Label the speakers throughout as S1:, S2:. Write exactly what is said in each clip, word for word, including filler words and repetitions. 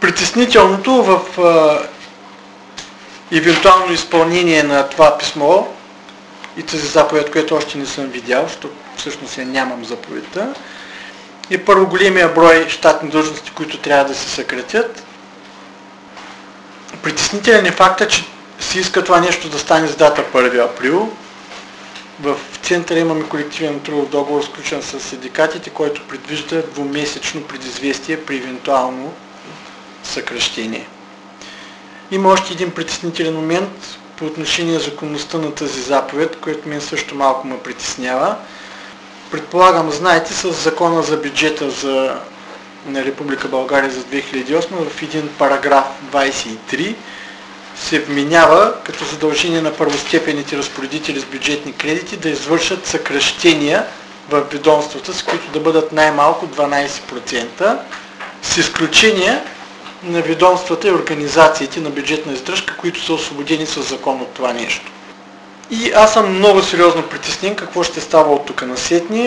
S1: Притеснителното в а, евентуално изпълнение на това писмо и тази заповед, която още не съм видял, защото всъщност я нямам заповедта, и първо големия брой щатни длъжности, които трябва да се съкратят. Притеснителен е факта, че се иска това нещо да стане с дата първи април. В центъра имаме колективен трудов договор, сключен с синдикатите, който предвижда двумесечно предизвестие при евентуално съкращение. Има още един притеснителен момент по отношение законността на тази заповед, което мен също малко ме притеснява. Предполагам, знаете, с закона за бюджета за, на Република България за две хиляди и осма в един параграф двадесет и три се вменява като задължение на първостепенните разпоредители с бюджетни кредити да извършат съкращения в ведомствата, с които да бъдат най-малко дванадесет процента, с изключение на ведомствата и организациите на бюджетна издръжка, които са освободени със закон от това нещо. И аз съм много сериозно притеснен какво ще става от тук насетне.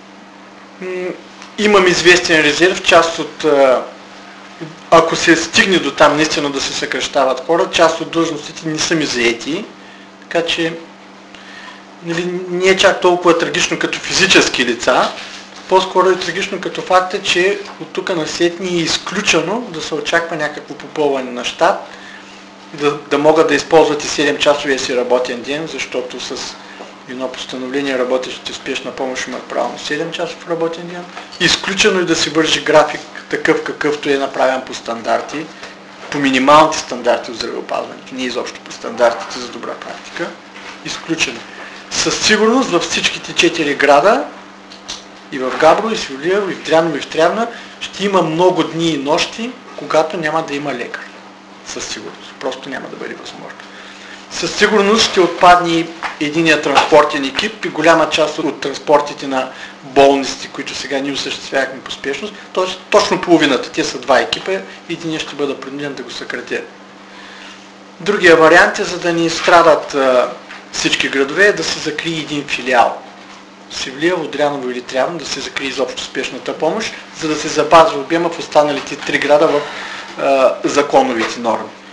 S1: Имам известен резерв, част от, ако се стигне до там наистина да се съкращават хора, част от длъжностите не са ми заети, така че нали, не е чак толкова трагично като физически лица, по-скоро е трагично като факта, че от тук насетне е изключено да се очаква някакво попълване на щат, да, да могат да използват и седем-часовия си работен ден, защото с едно постановление работещите в спешна помощ имат право на седем-часов работен ден. Изключено е да се вържи график такъв, какъвто е направен по стандарти, по минималните стандарти в здравеопазването, не изобщо по стандартите за добра практика. Изключено. Със сигурност във всичките четири града, и в Габрово, и в Севлиево, и в Дряново, и в Трявна, ще има много дни и нощи, когато няма да има лекар. Със сигурност. Просто няма да бъде възможно. Със сигурност ще отпадне единия транспортен екип и голяма част от транспортите на болниците, които сега ние осъществявахме по спешност, т.е. точно половината, те са два екипа, единия ще бъде принуден да го съкратя. Другия вариант е, за да ни страдат а, всички градове, е да се закрие един филиал. Севлиево, Дряново или Трявна, да се закрие изобщо спешната помощ, за да се запази обема в останалите три града в а, законовите норми.